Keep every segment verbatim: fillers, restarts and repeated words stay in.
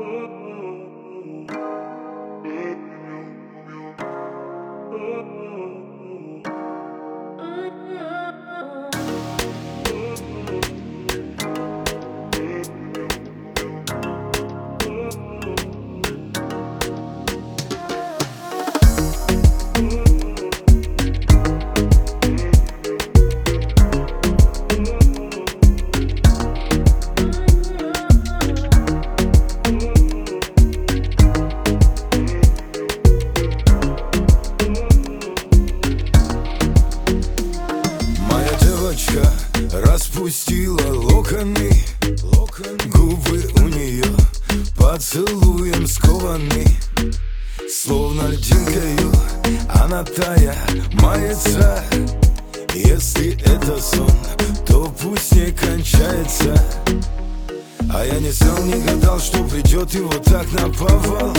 Распустила локоны, губы у нее поцелуем скованы. Словно льдинкою она тая мается. Если это сон, то пусть не кончается. А я не знал, не гадал, что придет и вот так наповал.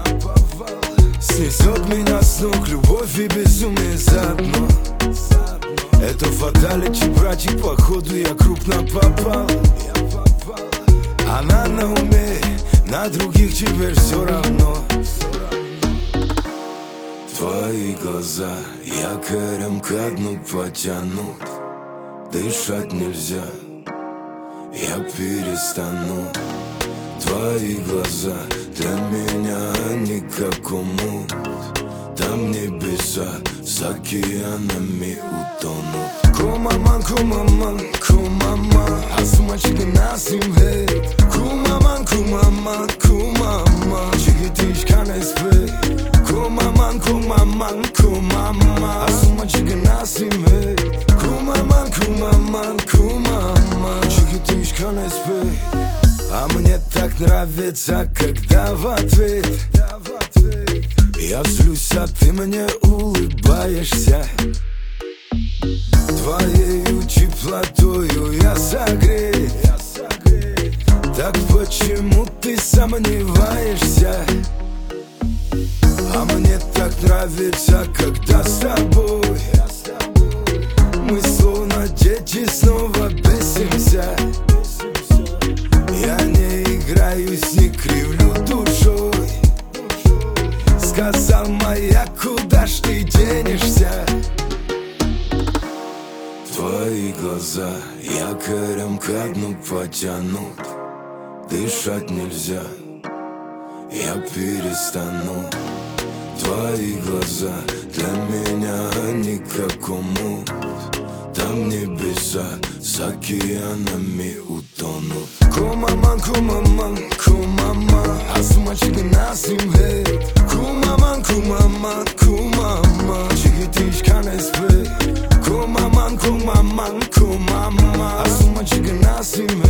Снесет меня с ног любовь и безумие заодно. Это фаталити, братик, походу я крупно попал. Она на уме, на других теперь все равно. Твои глаза якорем ко дну потянут. Дышать нельзя, я перестану. Твои глаза для меня они как омут. Там небеса с океанами утонут. Кумаман, кумаман, кумаман, а сумочки на земле. Кумаман, кумаман, кумаман, чигитичка не спи. Кумаман, кумаман, кумаман, а сумочки на земле. Кумаман, кумаман, кумаман, чигитичка не спи. А мне так нравится, когда в ответ я злюсь, а ты мне улыбаешься. Твоею теплотою я согрет. Так почему ты сомневаешься? А мне так нравится, когда с тобой мы словно дети снова бесимся. Я не играюсь, не кривлю душой. Сказал моя, куда ж ты денешься? Твои глаза якорем ко дну потянут. Дышать нельзя, я перестану. Твои глаза для меня они как омут. Там небеса с океанами утонут. Кумаман, кумаман, кумаман, а сумочки на земле. Кумаман, кумаман, кумаман, чигитичка не спи. Кумаман, кумаман, кумаман, а сумочки на земле.